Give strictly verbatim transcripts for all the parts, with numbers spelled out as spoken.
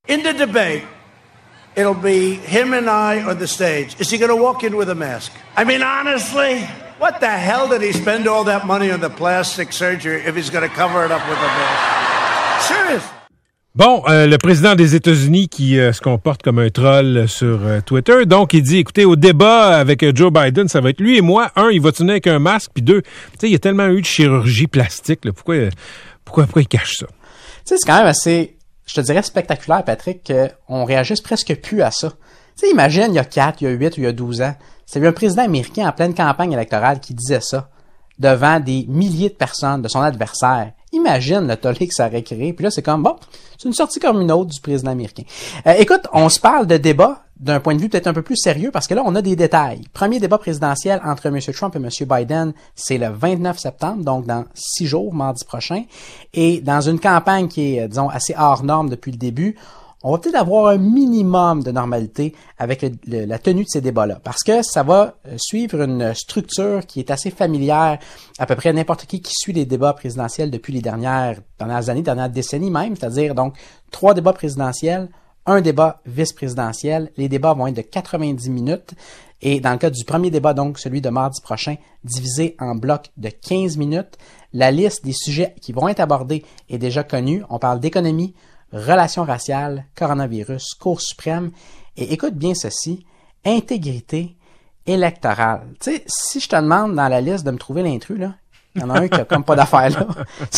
In the debate, it'll be him and I on the stage. Is he going to walk in with a mask? I mean, honestly, what the hell did he spend all that money on the plastic surgery if he's going to cover it up with a mask? Seriously. Bon, euh, le président des États-Unis qui euh, se comporte comme un troll sur euh, Twitter, donc il dit, écoutez, au débat avec euh, Joe Biden, ça va être lui et moi. Un, il va tenir avec un masque, puis deux, tu sais, il y a tellement eu de chirurgie plastique, là, pourquoi, euh, pourquoi, pourquoi il cache ça? Tu sais, c'est quand même assez, je te dirais, spectaculaire, Patrick, qu'on réagisse presque plus à ça. Tu sais, imagine, il y a quatre, il y a huit ou il y a douze ans, c'est un président américain en pleine campagne électorale qui disait ça devant des milliers de personnes, de son adversaire. Imagine le tollé que ça aurait créé. Puis là, c'est comme, bon, c'est une sortie comme une autre du président américain. Euh, écoute, on se parle de débat d'un point de vue peut-être un peu plus sérieux parce que là, on a des détails. Premier débat présidentiel entre M. Trump et M. Biden, c'est le vingt-neuf septembre, donc dans six jours, mardi prochain. Et dans une campagne qui est, disons, assez hors norme depuis le début, on va peut-être avoir un minimum de normalité avec le, le, la tenue de ces débats-là. Parce que ça va suivre une structure qui est assez familière à peu près à n'importe qui qui suit les débats présidentiels depuis les dernières, dernières années, dernières décennies même. C'est-à-dire, donc, trois débats présidentiels, un débat vice-présidentiel. Les débats vont être de quatre-vingt-dix minutes. Et dans le cas du premier débat, donc, celui de mardi prochain, divisé en blocs de quinze minutes. La liste des sujets qui vont être abordés est déjà connue. On parle d'économie, relations raciales, coronavirus, Cour suprême, et écoute bien ceci, intégrité électorale. Tu sais, si je te demande dans la liste de me trouver l'intrus, là, il y en a un qui a comme pas d'affaires là.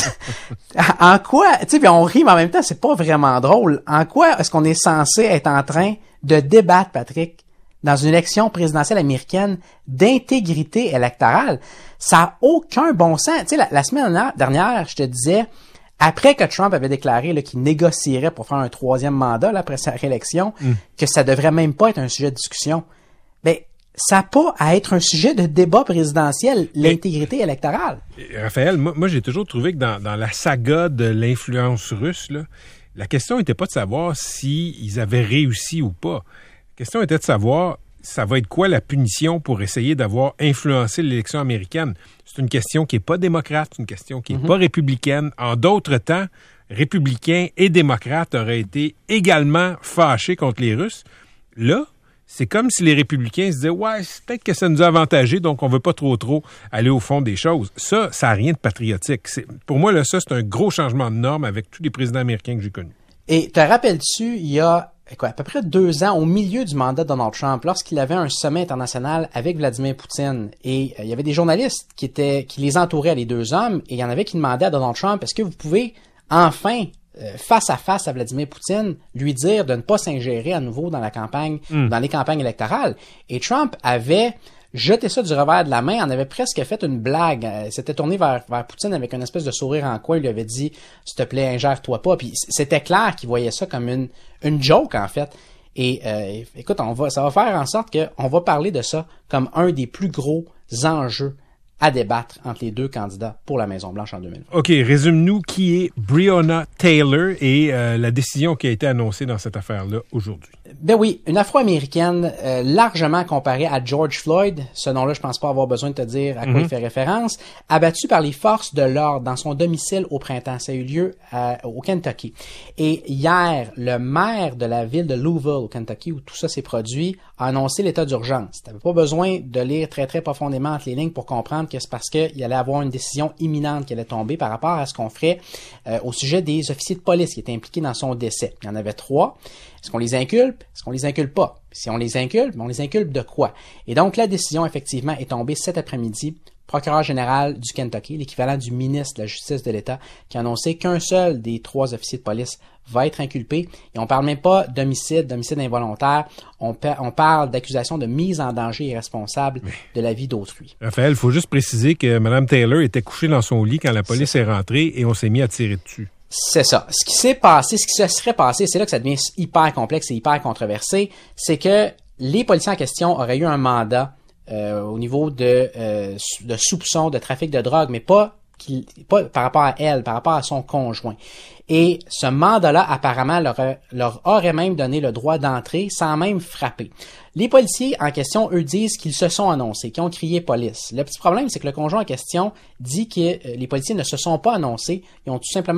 En quoi, tu sais, puis on rit, mais en même temps, c'est pas vraiment drôle. En quoi est-ce qu'on est censé être en train de débattre, Patrick, dans une élection présidentielle américaine d'intégrité électorale? Ça a aucun bon sens. Tu sais, la, la semaine dernière, je te disais, après que Trump avait déclaré là, qu'il négocierait pour faire un troisième mandat là, après sa réélection, mm. que ça devrait même pas être un sujet de discussion, ben ça n'a pas à être un sujet de débat présidentiel, l'intégrité électorale. Raphaël, moi, moi j'ai toujours trouvé que dans, dans la saga de l'influence russe, là, la question n'était pas de savoir s'ils avaient réussi ou pas. La question était de savoir ça va être quoi la punition pour essayer d'avoir influencé l'élection américaine. C'est une question qui n'est pas démocrate, c'est une question qui n'est mm-hmm. pas républicaine. En d'autres temps, républicains et démocrates auraient été également fâchés contre les Russes. Là, c'est comme si les républicains se disaient « Ouais, c'est peut-être que ça nous a avantagé, donc on ne veut pas trop trop aller au fond des choses. » Ça, ça n'a rien de patriotique. C'est, pour moi, là, ça, c'est un gros changement de norme avec tous les présidents américains que j'ai connus. Et te rappelles-tu, il y a quoi, à peu près deux ans, au milieu du mandat de Donald Trump, lorsqu'il avait un sommet international avec Vladimir Poutine, et euh, il y avait des journalistes qui étaient qui les entouraient, les deux hommes, et il y en avait qui demandaient à Donald Trump, est-ce que vous pouvez enfin, euh, face à face à Vladimir Poutine, lui dire de ne pas s'ingérer à nouveau dans la campagne, mm. dans les campagnes électorales? Et Trump avait jeté ça du revers de la main, en avait presque fait une blague. Il s'était tourné vers, vers Poutine avec une espèce de sourire en coin, il lui avait dit « S'il te plaît, ingère-toi pas ». Puis c'était clair qu'il voyait ça comme une, une joke, en fait. Et euh, écoute, on va, ça va faire en sorte qu'on va parler de ça comme un des plus gros enjeux à débattre entre les deux candidats pour la Maison-Blanche en deux mille vingt. OK, résume-nous qui est Breonna Taylor et euh, la décision qui a été annoncée dans cette affaire-là aujourd'hui. Ben oui, une Afro-Américaine euh, largement comparée à George Floyd, ce nom-là, je pense pas avoir besoin de te dire à quoi mm-hmm. il fait référence, abattue par les forces de l'ordre dans son domicile au printemps. Ça a eu lieu euh, au Kentucky. Et hier, le maire de la ville de Louisville, au Kentucky, où tout ça s'est produit, a annoncé l'état d'urgence. Tu n'avais pas besoin de lire très, très profondément entre les lignes pour comprendre que c'est parce qu'il allait avoir une décision imminente qui allait tomber par rapport à ce qu'on ferait euh, au sujet des officiers de police qui étaient impliqués dans son décès. Il y en avait trois. Est-ce qu'on les inculpe? Est-ce qu'on les inculpe pas? Si on les inculpe, on les inculpe de quoi? Et donc, la décision, effectivement, est tombée cet après-midi. Procureur général du Kentucky, l'équivalent du ministre de la Justice de l'État, qui a annoncé qu'un seul des trois officiers de police va être inculpé. Et on parle même pas d'homicide, d'homicide involontaire. On, pa- on parle d'accusation de mise en danger irresponsable de la vie d'autrui. Raphaël, il faut juste préciser que Mme Taylor était couchée dans son lit quand la police est, est rentrée et on s'est mis à tirer dessus. C'est ça. Ce qui s'est passé, ce qui se serait passé, c'est là que ça devient hyper complexe et hyper controversé, c'est que les policiers en question auraient eu un mandat euh, au niveau de, euh, de soupçons de trafic de drogue, mais pas, qu'il, pas par rapport à elle, par rapport à son conjoint. Et ce mandat-là, apparemment, leur, leur aurait même donné le droit d'entrer sans même frapper. Les policiers en question, eux, disent qu'ils se sont annoncés, qu'ils ont crié police. Le petit problème, c'est que le conjoint en question dit que les policiers ne se sont pas annoncés, ils ont tout simplement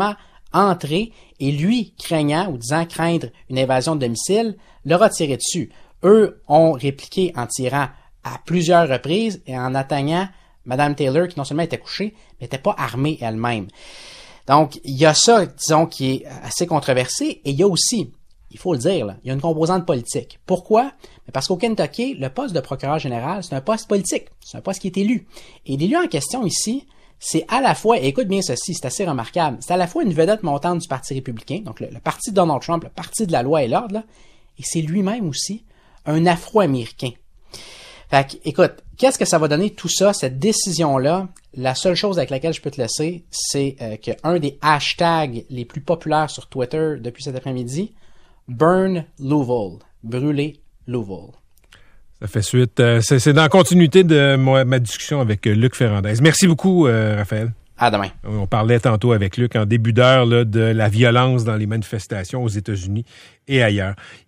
entrer et lui, craignant ou disant craindre une invasion de domicile, leur a tiré dessus. Eux ont répliqué en tirant à plusieurs reprises et en atteignant Mme Taylor, qui non seulement était couchée, mais n'était pas armée elle-même. Donc, il y a ça, disons, qui est assez controversé, et il y a aussi, il faut le dire, là, il y a une composante politique. Pourquoi? Parce qu'au Kentucky, le poste de procureur général, c'est un poste politique. C'est un poste qui est élu. Et l'élu en question ici, c'est à la fois, et écoute bien ceci, c'est assez remarquable, c'est à la fois une vedette montante du Parti républicain, donc le, le parti de Donald Trump, le parti de la loi et l'ordre, là, et c'est lui-même aussi un Afro-Américain. Fait que, écoute, qu'est-ce que ça va donner tout ça, cette décision-là? La seule chose avec laquelle je peux te laisser, c'est euh, qu'un des hashtags les plus populaires sur Twitter depuis cet après-midi, Burn Louisville, brûler Louisville. Ça fait suite. Euh, c'est, c'est dans la continuité de ma, ma discussion avec euh, Luc Ferrandez. Merci beaucoup, euh, Raphaël. À demain. On parlait tantôt avec Luc en début d'heure là, de la violence dans les manifestations aux États-Unis et ailleurs.